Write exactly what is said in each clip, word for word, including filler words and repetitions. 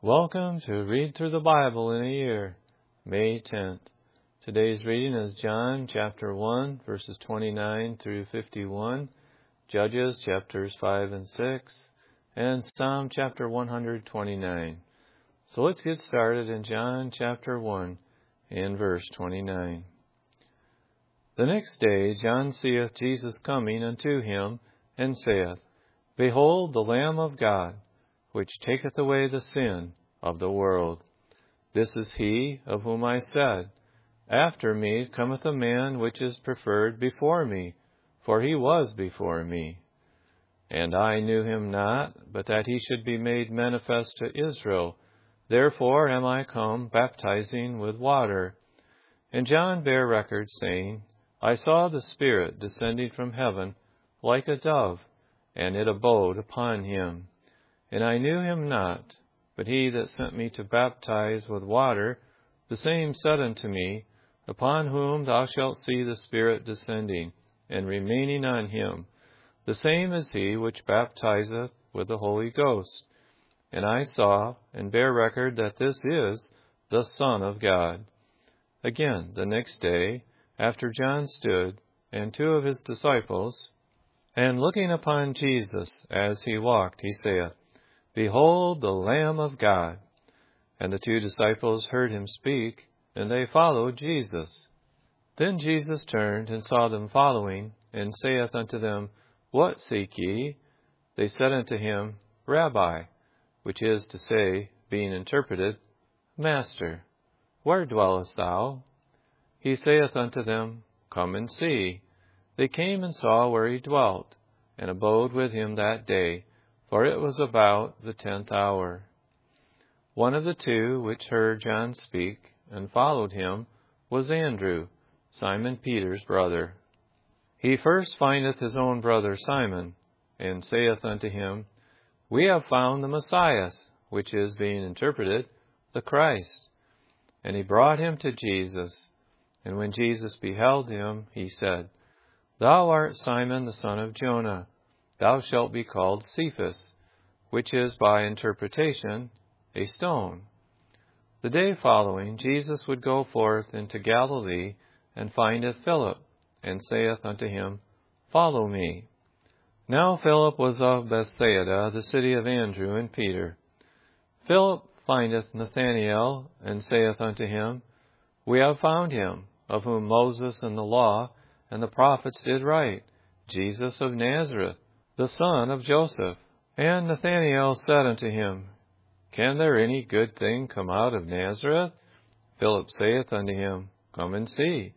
Welcome to Read Through the Bible in a Year, May tenth. Today's reading is John chapter one, verses twenty-nine through fifty-one, Judges chapters five and six, and Psalm chapter one hundred twenty-nine. So let's get started in John chapter one and verse twenty-nine. The next day John seeth Jesus coming unto him, and saith, Behold the Lamb of God, which taketh away the sin of the world. This is he of whom I said, After me cometh a man which is preferred before me, for he was before me. And I knew him not, but that he should be made manifest to Israel. Therefore am I come baptizing with water. And John bare record, saying, I saw the Spirit descending from heaven like a dove, and it abode upon him. And I knew him not, but he that sent me to baptize with water, the same said unto me, Upon whom thou shalt see the Spirit descending, and remaining on him, the same is he which baptizeth with the Holy Ghost. And I saw, and bear record that this is the Son of God. Again, the next day, after John stood, and two of his disciples, and looking upon Jesus as he walked, he saith, Behold the Lamb of God. And the two disciples heard him speak, and they followed Jesus. Then Jesus turned and saw them following, and saith unto them, What seek ye? They said unto him, Rabbi, which is to say, being interpreted, Master, where dwellest thou? He saith unto them, Come and see. They came and saw where he dwelt, and abode with him that day, for it was about the tenth hour. One of the two which heard John speak, and followed him, was Andrew, Simon Peter's brother. He first findeth his own brother Simon, and saith unto him, We have found the Messiah, which is, being interpreted, the Christ. And he brought him to Jesus. And when Jesus beheld him, he said, Thou art Simon the son of Jonah. Thou shalt be called Cephas, which is by interpretation a stone. The day following, Jesus would go forth into Galilee, and findeth Philip, and saith unto him, Follow me. Now Philip was of Bethsaida, the city of Andrew and Peter. Philip findeth Nathanael, and saith unto him, We have found him, of whom Moses and the law and the prophets did write, Jesus of Nazareth, the son of Joseph. And Nathanael said unto him, Can there any good thing come out of Nazareth? Philip saith unto him, Come and see.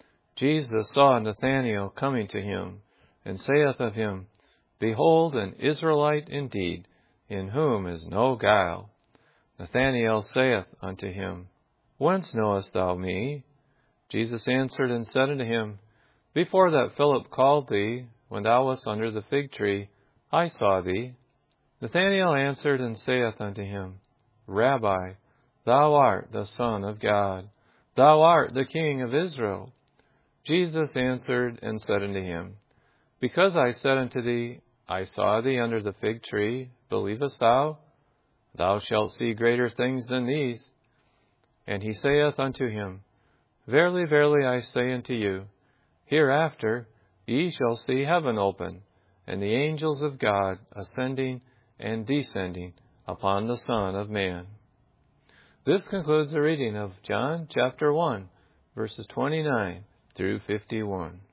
Jesus saw Nathanael coming to him, and saith of him, Behold an Israelite indeed, in whom is no guile. Nathanael saith unto him, Whence knowest thou me? Jesus answered and said unto him, Before that Philip called thee, when thou wast under the fig tree, I saw thee. Nathanael answered and saith unto him, Rabbi, thou art the Son of God. Thou art the King of Israel. Jesus answered and said unto him, Because I said unto thee, I saw thee under the fig tree, believest thou? Thou shalt see greater things than these. And he saith unto him, Verily, verily, I say unto you, hereafter ye shall see heaven open, and the angels of God ascending and descending upon the Son of Man. This concludes the reading of John chapter one, verses twenty-nine through fifty-one.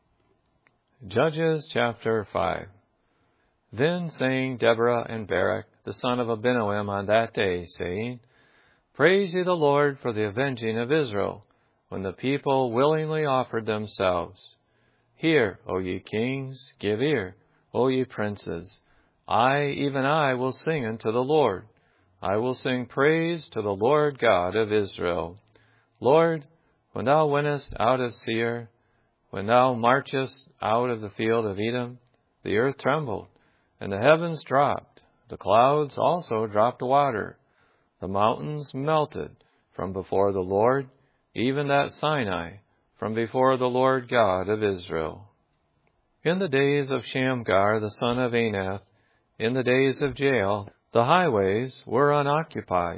Judges chapter five. Then sang Deborah and Barak, the son of Abinoam, on that day, saying, Praise ye the Lord for the avenging of Israel, when the people willingly offered themselves. Hear, O ye kings, give ear, O ye princes. I, even I, will sing unto the Lord. I will sing praise to the Lord God of Israel. Lord, when thou wentest out of Seir, when thou marchest out of the field of Edom, the earth trembled, and the heavens dropped. The clouds also dropped water. The mountains melted from before the Lord, even that Sinai, from before the Lord God of Israel. In the days of Shamgar the son of Anath, in the days of Jael, the highways were unoccupied,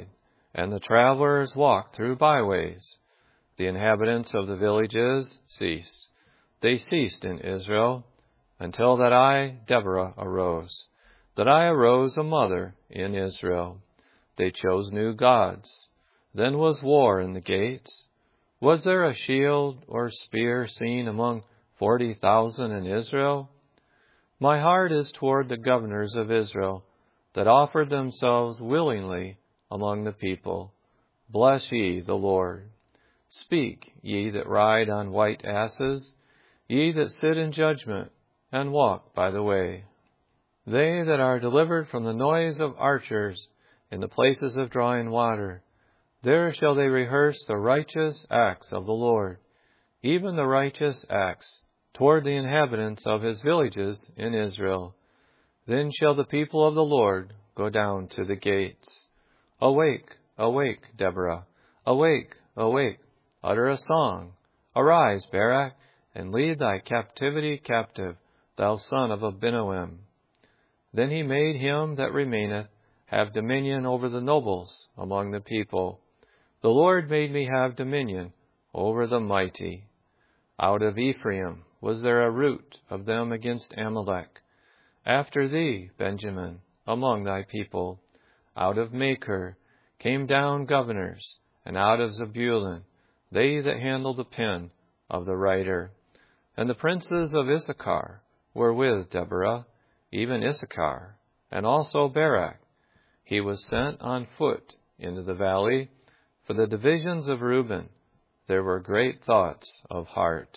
and the travelers walked through byways. The inhabitants of the villages ceased. They ceased in Israel, until that I, Deborah, arose, that I arose a mother in Israel. They chose new gods. Then was war in the gates. Was there a shield or spear seen among forty thousand in Israel? My heart is toward the governors of Israel, that offered themselves willingly among the people. Bless ye the Lord. Speak, ye that ride on white asses, ye that sit in judgment, and walk by the way. They that are delivered from the noise of archers in the places of drawing water, there shall they rehearse the righteous acts of the Lord, even the righteous acts toward the inhabitants of his villages in Israel. Then shall the people of the Lord go down to the gates. Awake, awake, Deborah. Awake, awake. Utter a song. Arise, Barak, and lead thy captivity captive, thou son of Abinoam. Then he made him that remaineth have dominion over the nobles among the people. The Lord made me have dominion over the mighty. Out of Ephraim was there a root of them against Amalek. After thee, Benjamin, among thy people. Out of Machir came down governors, and out of Zebulun, they that handle the pen of the writer. And the princes of Issachar were with Deborah, even Issachar, and also Barak. He was sent on foot into the valley. For the divisions of Reuben, there were great thoughts of heart.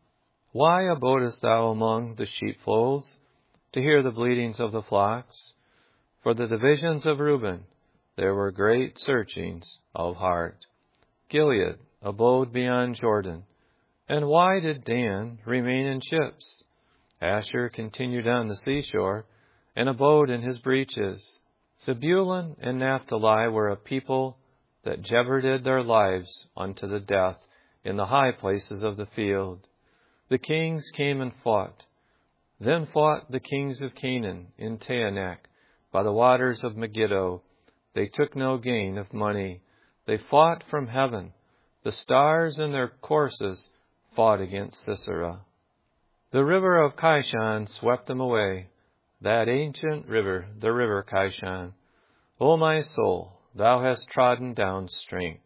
Why abodest thou among the sheepfolds, to hear the bleatings of the flocks? For the divisions of Reuben, there were great searchings of heart. Gilead abode beyond Jordan. And why did Dan remain in ships? Asher continued on the seashore, and abode in his breaches. Zebulun and Naphtali were a people that jeoparded their lives unto the death in the high places of the field. The kings came and fought. Then fought the kings of Canaan in Taanach by the waters of Megiddo. They took no gain of money. They fought from heaven. The stars in their courses fought against Sisera. The river of Kishon swept them away, that ancient river, the river Kishon. O my soul, thou hast trodden down strength.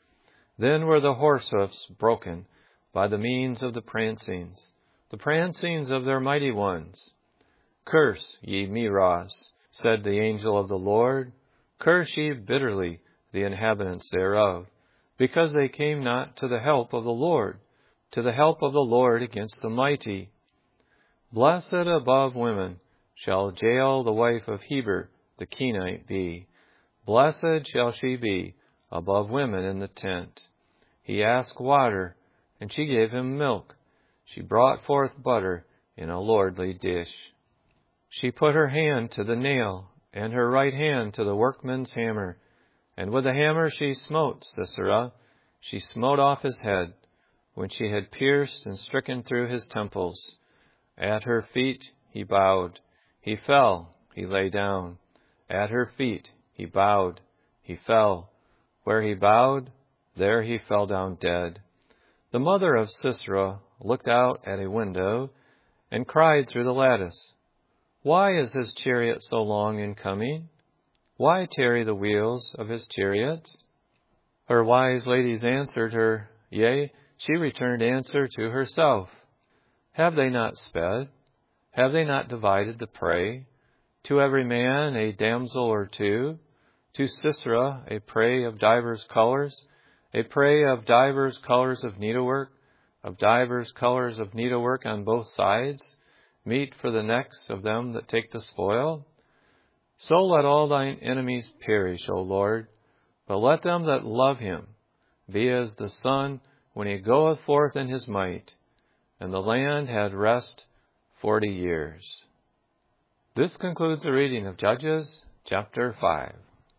Then were the horse hoofs broken by the means of the prancings, the prancings of their mighty ones. Curse ye Meroz, said the angel of the Lord. Curse ye bitterly the inhabitants thereof, because they came not to the help of the Lord, to the help of the Lord against the mighty. Blessed above women shall Jael the wife of Heber the Kenite be. Blessed shall she be above women in the tent. He asked water, and she gave him milk. She brought forth butter in a lordly dish. She put her hand to the nail, and her right hand to the workman's hammer. And with the hammer she smote Sisera. She smote off his head, when she had pierced and stricken through his temples. At her feet he bowed. He fell, he lay down. At her feet he bowed, he fell. Where he bowed, there he fell down dead. The mother of Sisera looked out at a window and cried through the lattice, Why is his chariot so long in coming? Why tarry the wheels of his chariots? Her wise ladies answered her, Yea, she returned answer to herself. Have they not sped? Have they not divided the prey? To every man a damsel or two, to Sisera a prey of divers colors, a prey of divers colors of needlework, of divers colors of needlework on both sides, meat for the necks of them that take the spoil? So let all thine enemies perish, O Lord, but let them that love him be as the sun when he goeth forth in his might. And the land had rest forty years. This concludes the reading of Judges chapter five.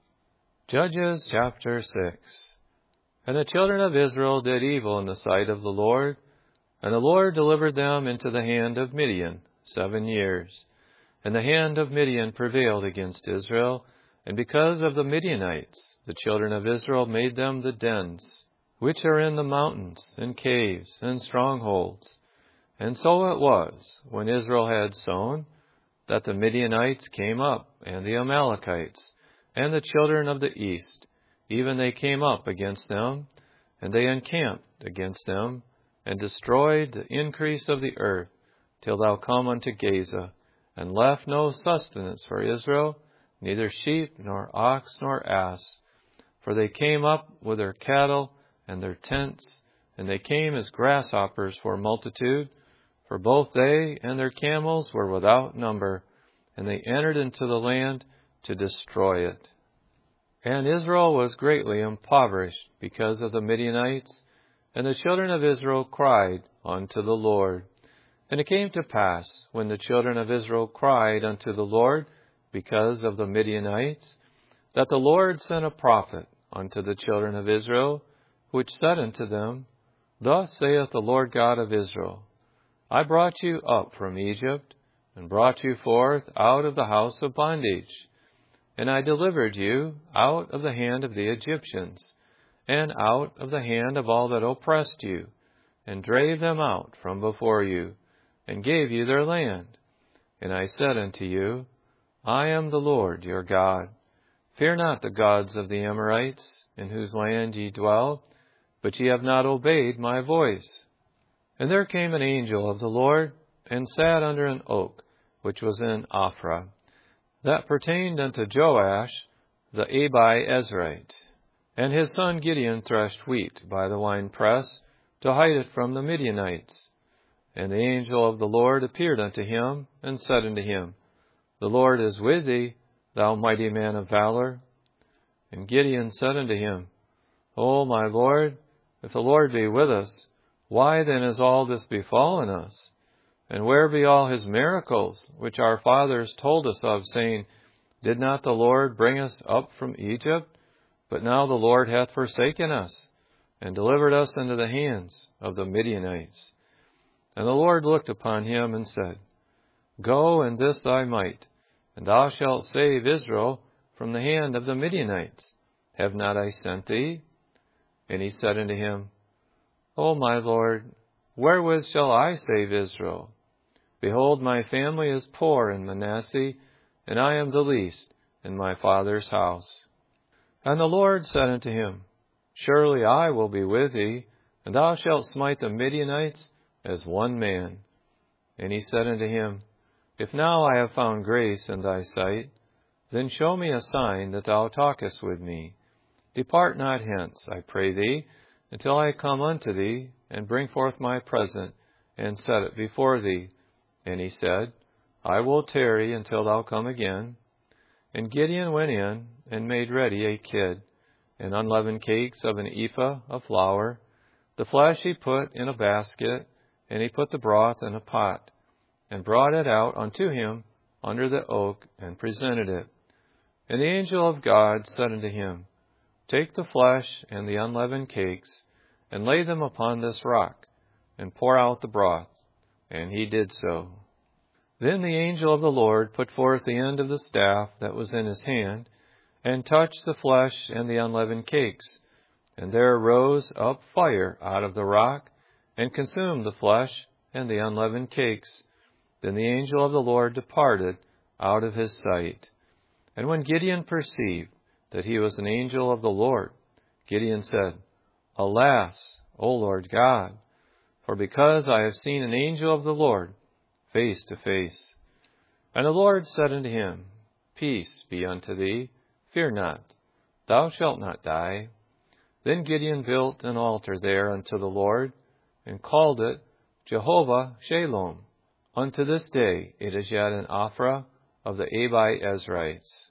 Judges chapter six. And the children of Israel did evil in the sight of the Lord, and the Lord delivered them into the hand of Midian seven years. And the hand of Midian prevailed against Israel, and because of the Midianites the children of Israel made them the dens, which are in the mountains, and caves, and strongholds. And so it was, when Israel had sown, that the Midianites came up, and the Amalekites, and the children of the east, even they came up against them, and they encamped against them, and destroyed the increase of the earth, till thou come unto Gaza, and left no sustenance for Israel, neither sheep, nor ox, nor ass. For they came up with their cattle and their tents, and they came as grasshoppers for multitude, for both they and their camels were without number, and they entered into the land to destroy it. And Israel was greatly impoverished because of the Midianites, and the children of Israel cried unto the Lord. And it came to pass, when the children of Israel cried unto the Lord because of the Midianites, that the Lord sent a prophet unto the children of Israel, which said unto them, Thus saith the Lord God of Israel, I brought you up from Egypt, and brought you forth out of the house of bondage. And I delivered you out of the hand of the Egyptians, and out of the hand of all that oppressed you, and drave them out from before you, and gave you their land. And I said unto you, I am the Lord your God. Fear not the gods of the Amorites, in whose land ye dwell, but ye have not obeyed my voice. And there came an angel of the Lord, and sat under an oak, which was in Ophrah, that pertained unto Joash the Abiezrite. And his son Gideon threshed wheat by the winepress, to hide it from the Midianites. And the angel of the Lord appeared unto him, and said unto him, The Lord is with thee, thou mighty man of valor. And Gideon said unto him, O my Lord, if the Lord be with us, why then is all this befallen us? And where be all his miracles, which our fathers told us of, saying, Did not the Lord bring us up from Egypt? But now the Lord hath forsaken us, and delivered us into the hands of the Midianites. And the Lord looked upon him, and said, Go in this thy might, and thou shalt save Israel from the hand of the Midianites. Have not I sent thee? And he said unto him, O my Lord, wherewith shall I save Israel? Behold, my family is poor in Manasseh, and I am the least in my father's house. And the Lord said unto him, Surely I will be with thee, and thou shalt smite the Midianites as one man. And he said unto him, If now I have found grace in thy sight, then show me a sign that thou talkest with me. Depart not hence, I pray thee, until I come unto thee, and bring forth my present, and set it before thee. And he said, I will tarry until thou come again. And Gideon went in, and made ready a kid, and unleavened cakes of an ephah of flour. The flesh he put in a basket, and he put the broth in a pot, and brought it out unto him under the oak, and presented it. And the angel of God said unto him, Take the flesh and the unleavened cakes, and lay them upon this rock, and pour out the broth. And he did so. Then the angel of the Lord put forth the end of the staff that was in his hand, and touched the flesh and the unleavened cakes. And there rose up fire out of the rock, and consumed the flesh and the unleavened cakes. Then the angel of the Lord departed out of his sight. And when Gideon perceived that he was an angel of the Lord, Gideon said, Alas, O Lord God, for because I have seen an angel of the Lord face to face. And the Lord said unto him, Peace be unto thee, fear not, thou shalt not die. Then Gideon built an altar there unto the Lord, and called it Jehovah Shalom. Unto this day it is yet an Ophrah of the Abiezrites.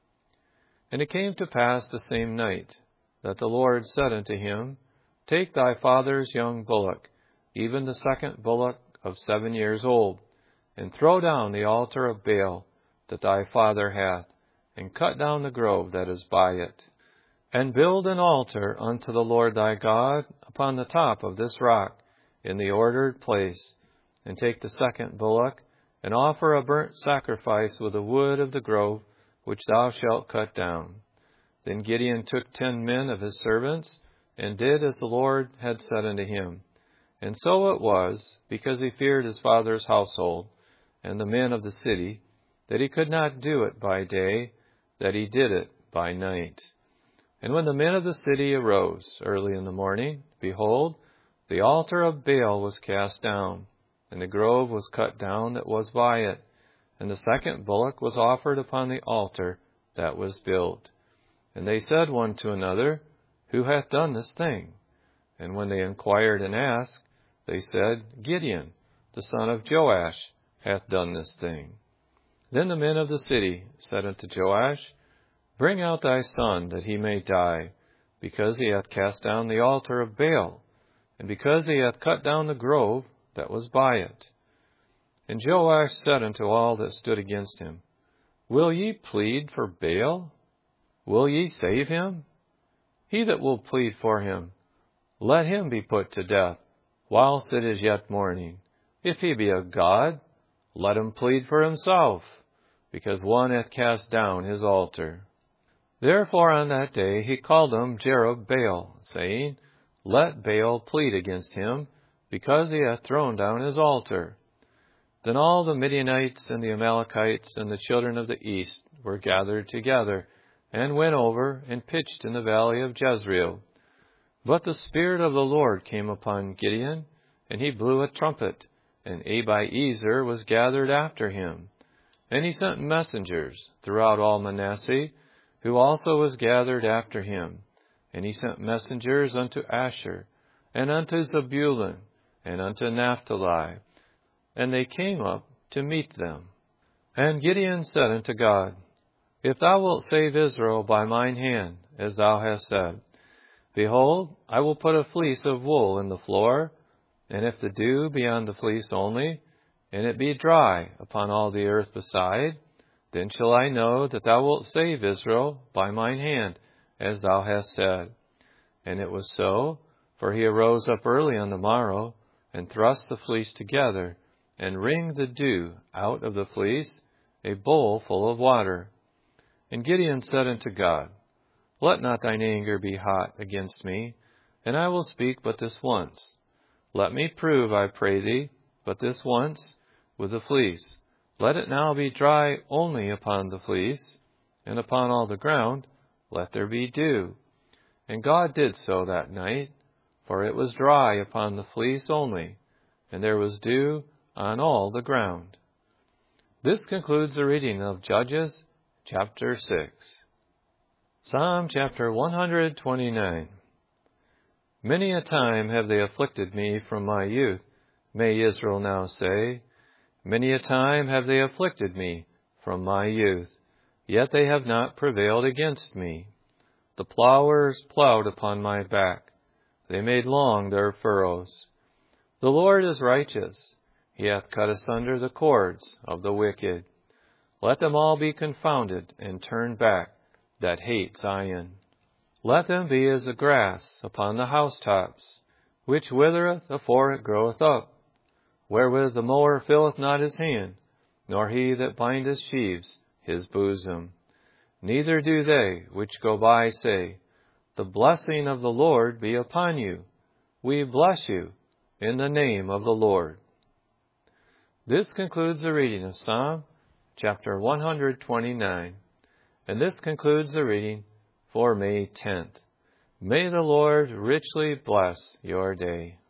And it came to pass the same night, that the Lord said unto him, Take thy father's young bullock, even the second bullock of seven years old, and throw down the altar of Baal that thy father hath, and cut down the grove that is by it. And build an altar unto the Lord thy God upon the top of this rock, in the ordered place, and take the second bullock, and offer a burnt sacrifice with the wood of the grove which thou shalt cut down. Then Gideon took ten men of his servants, and did as the Lord had said unto him. And so it was, because he feared his father's household, and the men of the city, that he could not do it by day, that he did it by night. And when the men of the city arose early in the morning, behold, the altar of Baal was cast down, and the grove was cut down that was by it, and the second bullock was offered upon the altar that was built. And they said one to another, Who hath done this thing? And when they inquired and asked, they said, Gideon, the son of Joash, hath done this thing. Then the men of the city said unto Joash, Bring out thy son, that he may die, because he hath cast down the altar of Baal, and because he hath cut down the grove that was by it. And Joash said unto all that stood against him, Will ye plead for Baal? Will ye save him? He that will plead for him, let him be put to death, whilst it is yet morning. If he be a god, let him plead for himself, because one hath cast down his altar. Therefore on that day he called him Jerubbaal, saying, Let Baal plead against him, because he hath thrown down his altar. Then all the Midianites and the Amalekites and the children of the east were gathered together, and went over and pitched in the valley of Jezreel. But the Spirit of the Lord came upon Gideon, and he blew a trumpet, and Abiezer was gathered after him. And he sent messengers throughout all Manasseh, who also was gathered after him. And he sent messengers unto Asher, and unto Zebulun, and unto Naphtali. And they came up to meet them. And Gideon said unto God, If thou wilt save Israel by mine hand, as thou hast said, behold, I will put a fleece of wool in the floor, and if the dew be on the fleece only, and it be dry upon all the earth beside, then shall I know that thou wilt save Israel by mine hand, as thou hast said. And it was so, for he arose up early on the morrow, and thrust the fleece together, and wringed the dew out of the fleece, a bowl full of water. And Gideon said unto God, Let not thine anger be hot against me, and I will speak but this once. Let me prove, I pray thee, but this once with the fleece. Let it now be dry only upon the fleece, and upon all the ground let there be dew. And God did so that night, for it was dry upon the fleece only, and there was dew on all the ground. This concludes the reading of Judges chapter six. Psalm chapter one hundred twenty-nine. Many a time have they afflicted me from my youth, may Israel now say. Many a time have they afflicted me from my youth, yet they have not prevailed against me. The plowers plowed upon my back, they made long their furrows. The Lord is righteous, he hath cut asunder the cords of the wicked. Let them all be confounded and turn back that hate Zion. Let them be as the grass upon the housetops, which withereth afore it groweth up, wherewith the mower filleth not his hand, nor he that bindeth sheaves his bosom. Neither do they which go by say, The blessing of the Lord be upon you. We bless you in the name of the Lord. This concludes the reading of Psalm chapter one hundred twenty-nine. And this concludes the reading for May tenth. May the Lord richly bless your day.